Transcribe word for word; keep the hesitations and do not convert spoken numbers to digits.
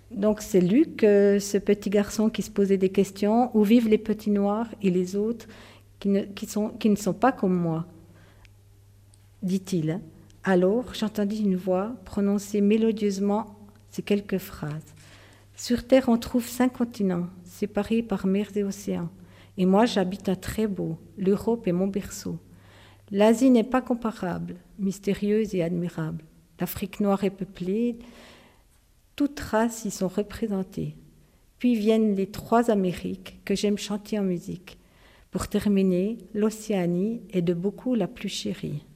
Donc c'est Luc, euh, ce petit garçon qui se posait des questions. Où vivent les petits noirs et les autres qui ne, qui sont, qui ne sont pas comme moi, dit-il. Alors j'entendis une voix prononcer mélodieusement ces quelques phrases. Sur Terre, on trouve cinq continents, séparés par mers et océans. Et moi, j'habite un très beau. L'Europe est mon berceau. L'Asie n'est pas comparable, mystérieuse et admirable. L'Afrique noire est peuplée, toutes races y sont représentées. Puis viennent les trois Amériques que j'aime chanter en musique. Pour terminer, l'Océanie est de beaucoup la plus chérie.